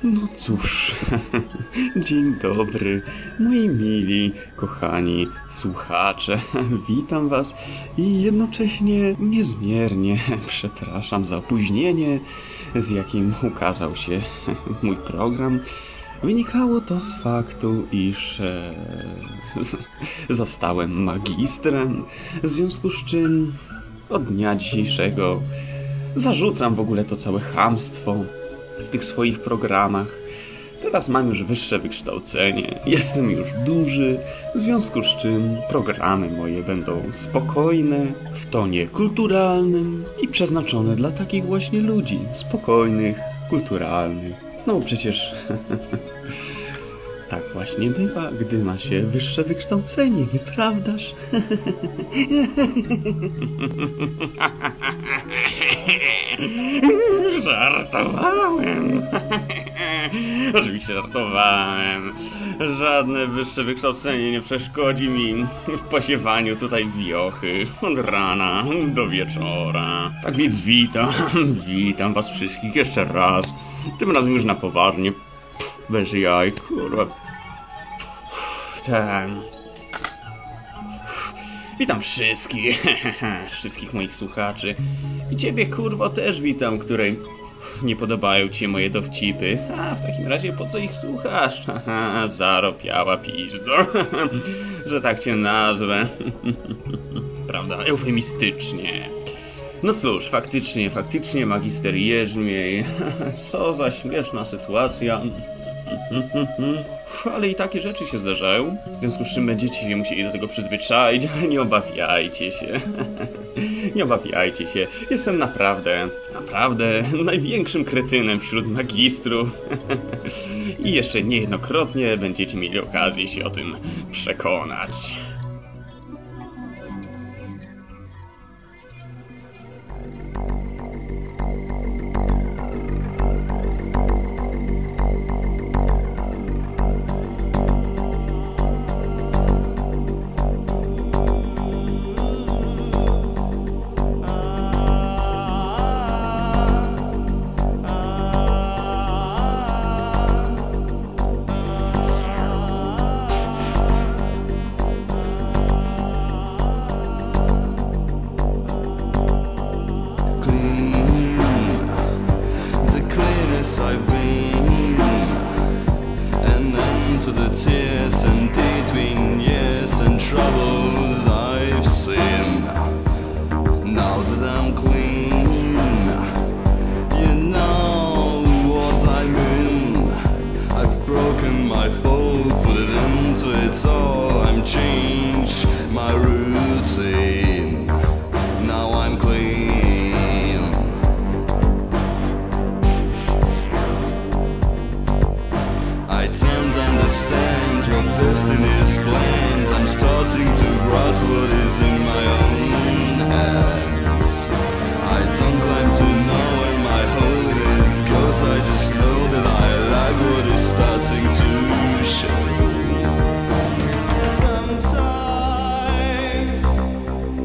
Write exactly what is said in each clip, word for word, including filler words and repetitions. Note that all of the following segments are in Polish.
No cóż, dzień dobry, moi mili, kochani słuchacze. Witam was i jednocześnie niezmiernie przepraszam za opóźnienie, z jakim ukazał się mój program. Wynikało to z faktu, iż e, zostałem magistrem, w związku z czym od dnia dzisiejszego zarzucam w ogóle to całe chamstwo w tych swoich programach. Teraz mam już wyższe wykształcenie, jestem już duży, w związku z czym programy moje będą spokojne, w tonie kulturalnym i przeznaczone dla takich właśnie ludzi, spokojnych, kulturalnych. No przecież tak właśnie bywa, gdy ma się wyższe wykształcenie, nieprawdaż? Żartowałem. Oczywiście żartowałem. Żadne wyższe wykształcenie nie przeszkodzi mi w posiewaniu tutaj wiochy od rana do wieczora. Tak więc witam, witam was wszystkich jeszcze raz. Tym razem już na poważnie. Bez jaj, kurwa. Ten. Witam wszystkich, wszystkich moich słuchaczy. I ciebie, kurwo, też witam, której nie podobają ci się moje dowcipy. A w takim razie po co ich słuchasz? Haha, zaropiała pizdo, że tak cię nazwę. Prawda, eufemistycznie. No cóż, faktycznie, faktycznie, magister Jerzmiej. Co za śmieszna sytuacja. Ale i takie rzeczy się zdarzają. W związku z czym będziecie się musieli do tego przyzwyczaić, ale nie obawiajcie się. Nie obawiajcie się. Jestem naprawdę, naprawdę największym kretynem wśród magistrów. I jeszcze niejednokrotnie będziecie mieli okazję się o tym przekonać. I've been an end to the tears and between years and troubles I've seen. Now that I'm clean, you know what I mean. I've broken my fall, put it into it all. I'm changed my routine. Now I'm clean. I don't understand what destiny is planned. I'm starting to grasp what is in my own hands. I don't claim to know where my holiness goes. I just know that I like what is starting to show. Sometimes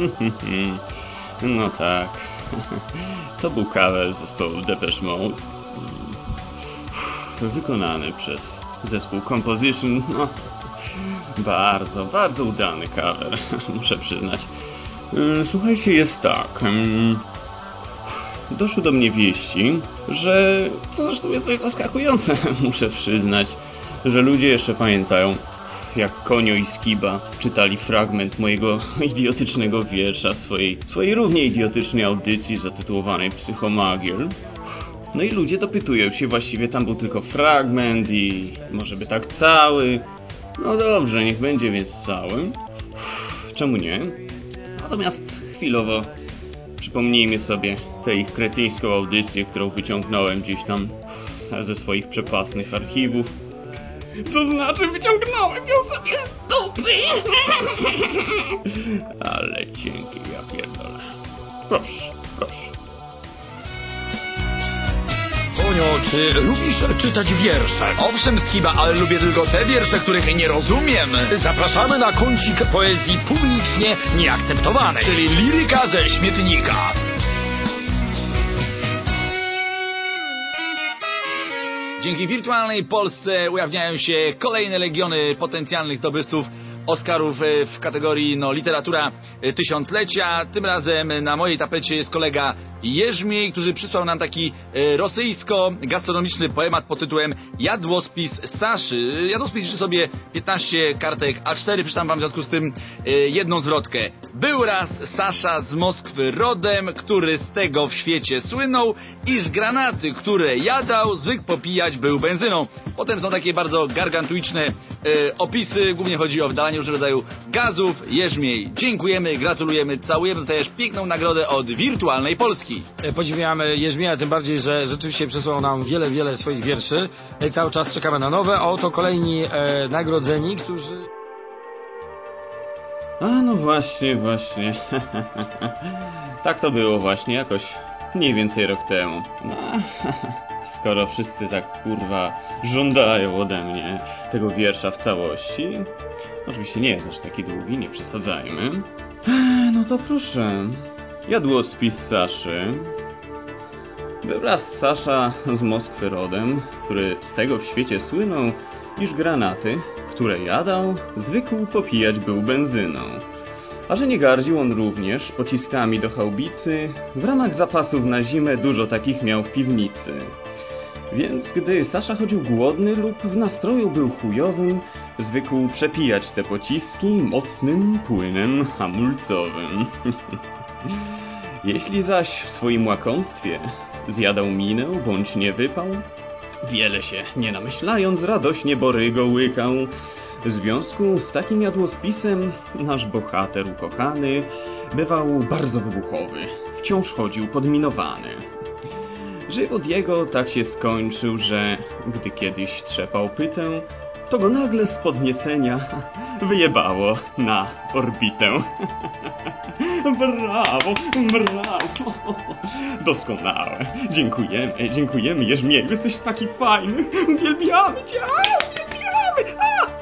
No tak. To był cover zespołu Depeche Mode. Wykonany przez zespół Composition. No, bardzo, bardzo udany cover, muszę przyznać. Słuchajcie, jest tak. Doszły do mnie wieści, że, co zresztą jest dość zaskakujące, muszę przyznać, że ludzie jeszcze pamiętają, jak Konio i Skiba czytali fragment mojego idiotycznego wiersza w swojej, swojej równie idiotycznej audycji zatytułowanej Psychomagier. No i ludzie dopytują się, właściwie tam był tylko fragment i może by tak cały. No dobrze, niech będzie więc cały. Czemu nie? Natomiast chwilowo przypomnijmy sobie tę ich kretyńską audycję, którą wyciągnąłem gdzieś tam ze swoich przepasnych archiwów. To znaczy wyciągnąłem ją sobie z dupy. Ale dzięki, ja pierdolę. Proszę, proszę. Konio, czy lubisz czytać wiersze? Owszem, Skiba, ale lubię tylko te wiersze, których nie rozumiem. Zapraszamy na kącik poezji publicznie nieakceptowanej, czyli liryka ze śmietnika. Dzięki wirtualnej Polsce ujawniają się kolejne legiony potencjalnych zdobywców Oscarów w kategorii no, literatura tysiąclecia. Tym razem na mojej tapecie jest kolega Jerzmiej, który przysłał nam taki rosyjsko-gastronomiczny poemat pod tytułem Jadłospis Saszy. Jadłospis liczy sobie piętnaście kartek A cztery. Przeczytam wam w związku z tym jedną zwrotkę. Był raz Sasza z Moskwy rodem, który z tego w świecie słynął, iż granaty, które jadał, zwykł popijać był benzyną. Potem są takie bardzo gargantuiczne e, opisy. Głównie chodzi o wydalanie różnego rodzaju gazów. Jerzmiej, dziękujemy, gratulujemy, całujemy. Dostajesz piękną nagrodę od wirtualnej Polski. Podziwiamy Jerzmieja, tym bardziej, że rzeczywiście przesłał nam wiele, wiele swoich wierszy. I cały czas czekamy na nowe, a oto kolejni e, nagrodzeni, którzy... A no właśnie, właśnie. Tak to było właśnie, jakoś mniej więcej rok temu. No, skoro wszyscy tak kurwa żądają ode mnie tego wiersza w całości, oczywiście nie jest aż taki długi, nie przesadzajmy. No to proszę. Jadłospis Saszy. Był raz Sasza z Moskwy rodem, który z tego w świecie słynął, iż granaty, które jadał, zwykł popijać był benzyną. A że nie gardził on również pociskami do haubicy, w ramach zapasów na zimę dużo takich miał w piwnicy. Więc gdy Sasza chodził głodny lub w nastroju był chujowym, zwykł przepijać te pociski mocnym płynem hamulcowym. Jeśli zaś w swoim łakomstwie zjadał minę bądź nie wypał, wiele się nie namyślając radośnie borygo łykał. W związku z takim jadłospisem nasz bohater ukochany bywał bardzo wybuchowy, wciąż chodził podminowany. Żywot jego tak się skończył, że gdy kiedyś trzepał pytę, to go nagle z podniecenia wyjebało na orbitę. Brawo, brawo. Doskonałe. Dziękujemy, dziękujemy Jerzmieju, jesteś taki fajny. Uwielbiamy cię, a, uwielbiamy. A.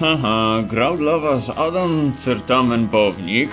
Haha, grał dla was Adam Certamen-Bownik.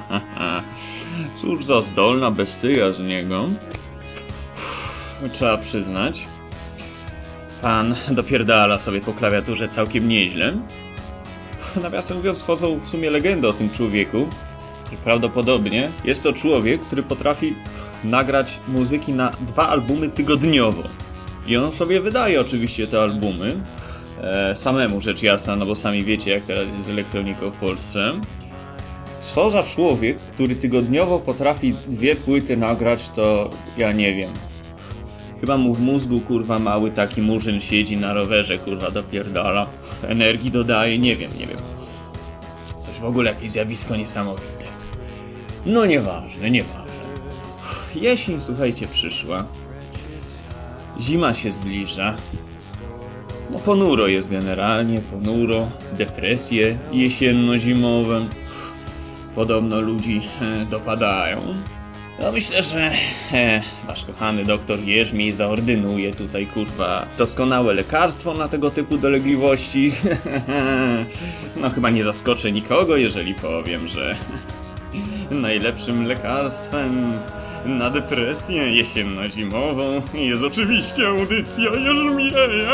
Cóż za zdolna bestia z niego. Trzeba przyznać. Pan dopierdala sobie po klawiaturze całkiem nieźle. Nawiasem mówiąc, wchodzą w sumie legendy o tym człowieku. I prawdopodobnie jest to człowiek, który potrafi nagrać muzyki na dwa albumy tygodniowo. I on sobie wydaje oczywiście te albumy. E, samemu rzecz jasna, no bo sami wiecie, jak teraz jest z elektroniką w Polsce. Co za człowiek, który tygodniowo potrafi dwie płyty nagrać, to ja nie wiem. Chyba mu w mózgu, kurwa, mały taki murzyn siedzi na rowerze, kurwa, dopierdala. Energii dodaje, nie wiem, nie wiem. Coś w ogóle, jakieś zjawisko niesamowite. No nieważne, nieważne. Jesień, słuchajcie, przyszła. Zima się zbliża. No ponuro jest generalnie, ponuro. Depresje jesienno-zimowe podobno ludzi e, dopadają. No myślę, że e, wasz kochany doktor Jerzmiej zaordynuje tutaj, kurwa, doskonałe lekarstwo na tego typu dolegliwości. No chyba nie zaskoczę nikogo, jeżeli powiem, że najlepszym lekarstwem na depresję jesienno-zimową jest oczywiście audycja Jerzmieja.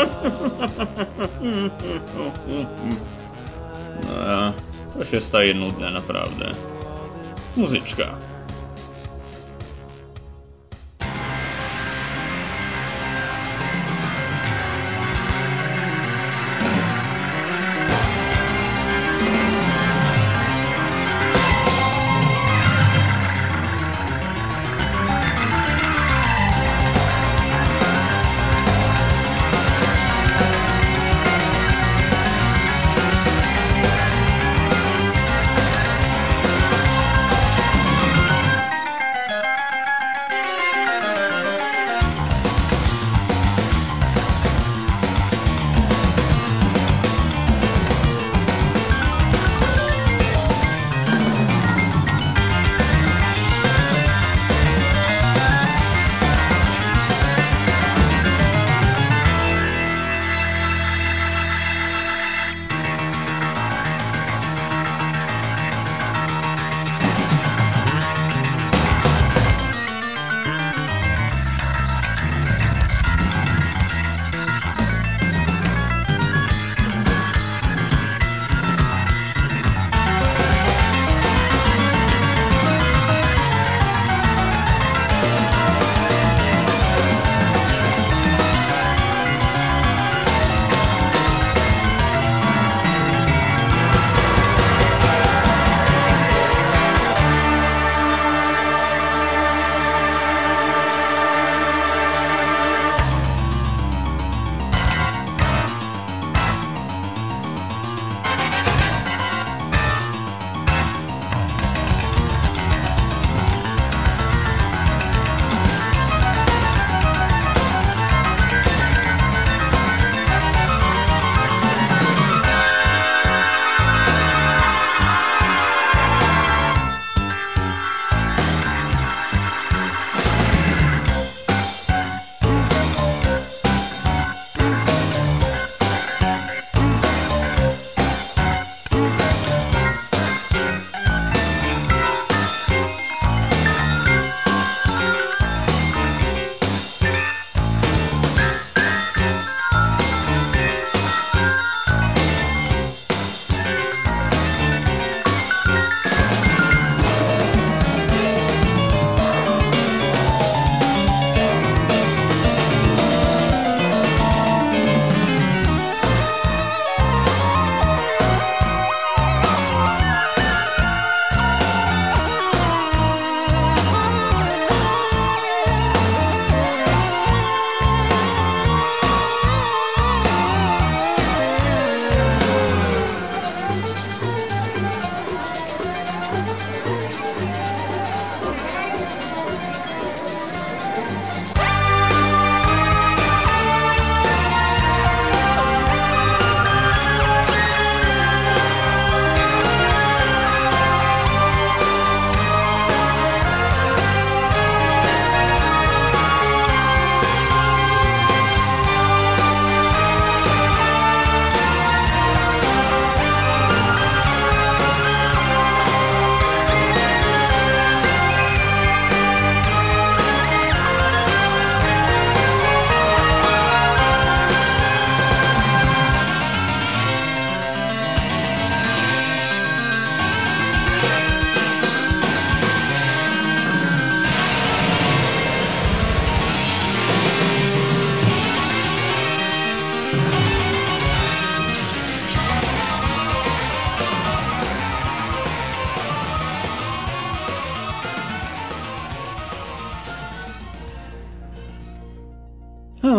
No, to się staje nudne naprawdę. Muzyczka.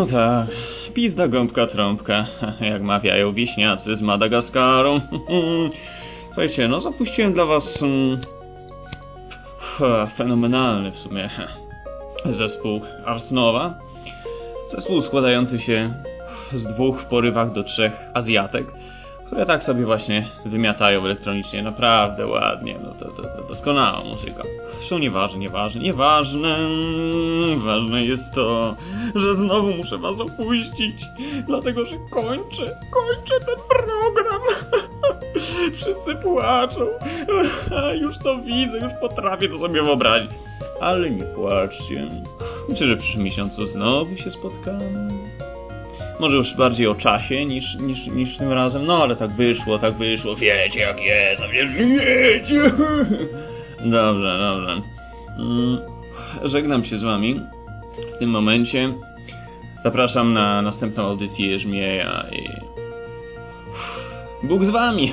tak, pizda gąbka trąbka, jak mawiają wieśniacy z Madagaskaru. Słuchajcie, no zapuściłem dla was um, fenomenalny w sumie zespół Ars Nova. Zespół składający się z dwóch w porywach do trzech Azjatek, które tak sobie właśnie wymiatają elektronicznie, naprawdę ładnie, no to, to, to doskonała muzyka. Zresztą nieważne, nieważne, nieważne, ważne jest to, że znowu muszę was opuścić, dlatego że kończę, kończę ten program. Wszyscy płaczą, już to widzę, już potrafię to sobie wyobrazić, ale nie płaczcie. Myślę, że w przyszłym miesiącu znowu się spotkamy. Może już bardziej o czasie niż, niż, niż tym razem. No ale tak wyszło, tak wyszło. Wiecie jak jest, a wiesz, wiecie. Dobrze, dobrze. Mm, żegnam się z wami w tym momencie. Zapraszam na następną audycję Jerzmieja i... Bóg z wami.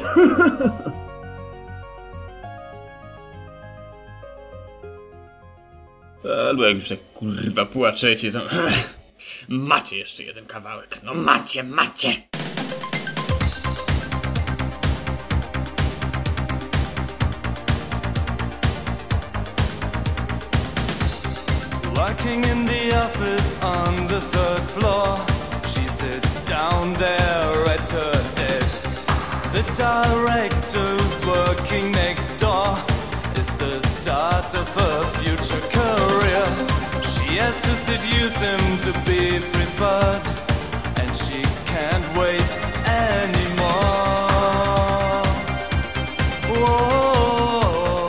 Albo jak już tak kurwa płaczecie, to... Macie jeszcze jeden kawałek. No macie, macie. Working in the office on the third floor, she sits down there at her desk. The director's working next door. Is the start of her future career. She has to seduce him to be preferred, and she can't wait anymore. Whoa,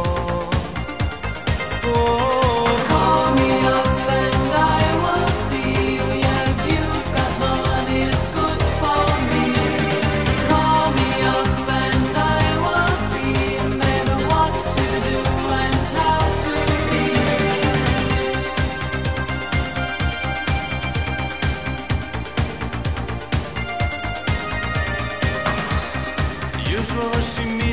whoa. Call me up and I will see you. Yeah, if you've got money, it's good for me. Call me up and I will see maybe what to do and how to be. Usually she